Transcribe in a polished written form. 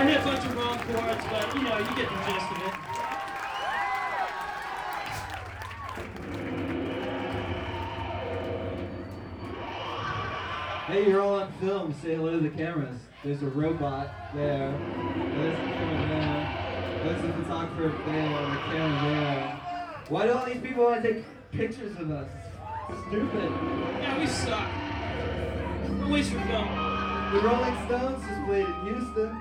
hit a bunch of wrong chords, but you know, you get the gist of it. Hey, you're all on film. Say hello to the cameras. There's a robot there. There's the camera there. There's the photographer there. The camera there. Why do all these people want to take pictures of us? It's stupid. Yeah, we suck. We're waste for film. The Rolling Stones just played in Houston.